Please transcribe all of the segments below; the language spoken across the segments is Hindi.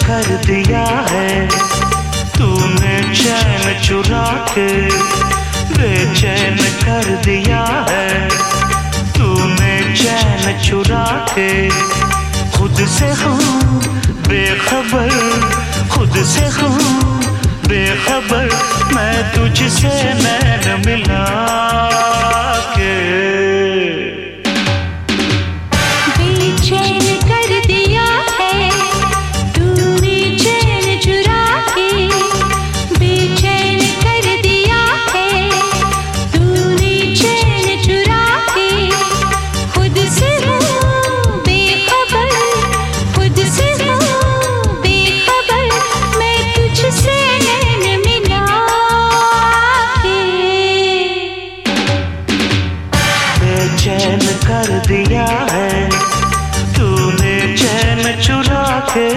कर दिया है तूने चैन चुरा के, बेचैन कर दिया है तूने चैन चुरा के। खुद से हूँ बेखबर, खुद से हूँ बेखबर, मैं तुझसे नैन मिला के। बेचैन कर दिया है तूने चैन चुरा के, बेचैन कर दिया है तूने चैन चुरा के। खुद से हूँ बेखबर, खुद से हूँ बेखबर, मैं तुझसे नैन मिला के। बेचैन कर दिया है तूने चैन चुरा के।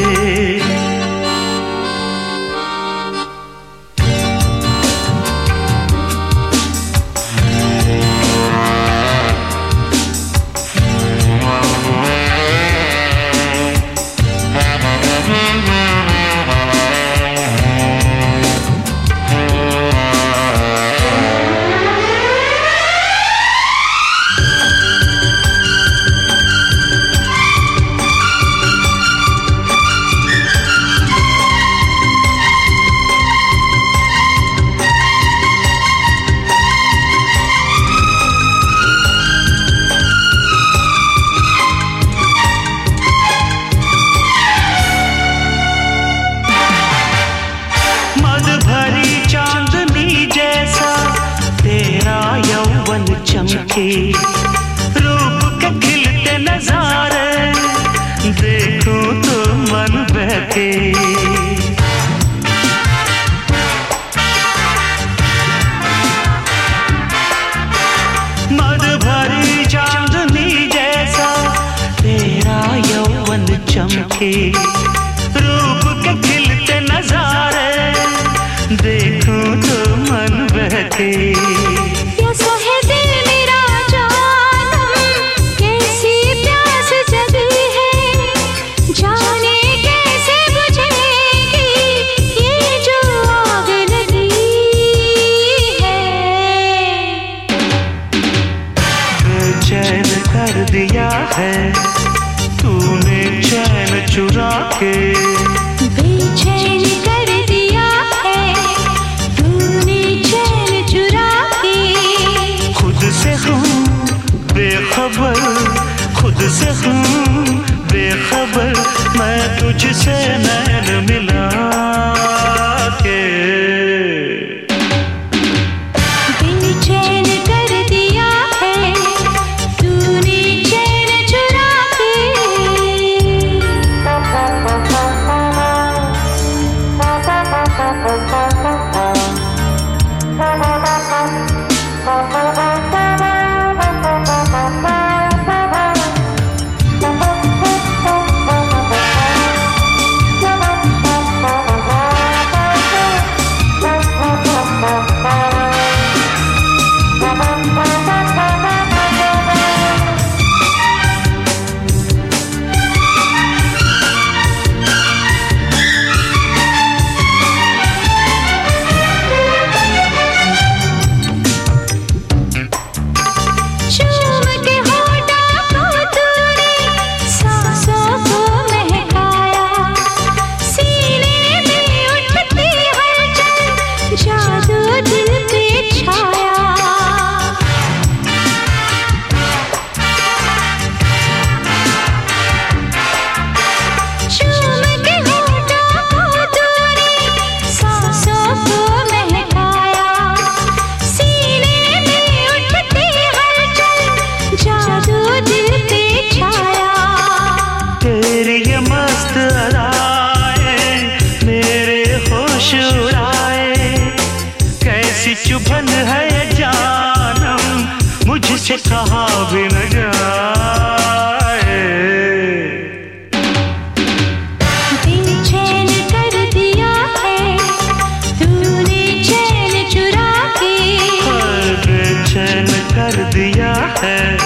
चमके रूप के खिलते नजारे, देखूं तो मन बहके। मद भरी चांदनी जैसा तेरा यौवन चमके, रूप के खिलते नजारे, देखूं तो मन बहके। चैन कर दिया है तूने चैन चुरा के, बेचैन कर दिया है तूने चैन चुरा के। खुद से हूँ बेखबर, खुद से हूँ बेखबर, मैं तुझसे नैन मिला के। बेचैन कर दिया है तूने चैन चुरा के। चुभन है जानम, मुझसे कहा भी न जाए। बेचैन कर दिया है तूने चैन चुरा के, बेचैन कर दिया है